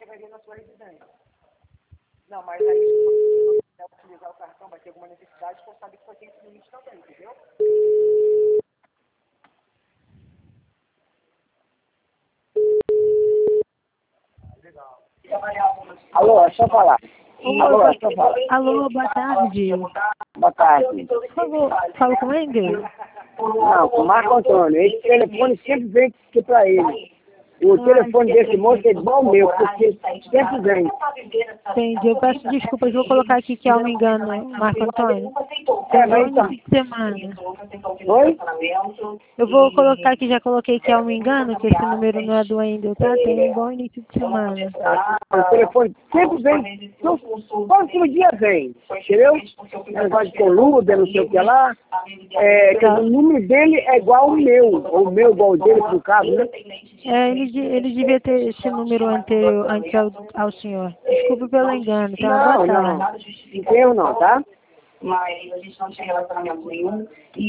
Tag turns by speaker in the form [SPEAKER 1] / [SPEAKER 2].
[SPEAKER 1] vai ver na sua residência. Não, mas aí se você quiser utilizar o cartão, vai ter alguma necessidade, você sabe que você tem esse limite também, entendeu?
[SPEAKER 2] Alô, é só falar. Alô, é só falar.
[SPEAKER 3] Alô, boa tarde.
[SPEAKER 2] Boa tarde.
[SPEAKER 3] Por favor, falo com ele?
[SPEAKER 2] Não, com o Marco Antônio. Esse telefone sempre vem aqui pra ele. O telefone desse moço é igual ao meu, porque sempre vem.
[SPEAKER 3] Entendi. Eu peço desculpas, vou colocar aqui que é um engano, Marco Antônio.
[SPEAKER 2] É,
[SPEAKER 3] É
[SPEAKER 2] mas
[SPEAKER 3] o
[SPEAKER 2] então.
[SPEAKER 3] início de semana.
[SPEAKER 2] Oi?
[SPEAKER 3] Eu vou colocar aqui, já coloquei que é um engano, que esse número não é do Wendel, tá? Tem um bom início de semana.
[SPEAKER 2] O telefone sempre vem. Próximo dia vem. Entendeu? É negócio de coluda, não sei o que lá. O número dele é igual ao meu. Ou o meu igual ao dele, por caso, né?
[SPEAKER 3] Ele devia ter esse número anterior, antes ao senhor. Desculpe pelo engano, tá? Uma boa tarde.
[SPEAKER 2] Não. Não tem eu não, tá?
[SPEAKER 4] Mas a gente não tinha relacionamento nenhum.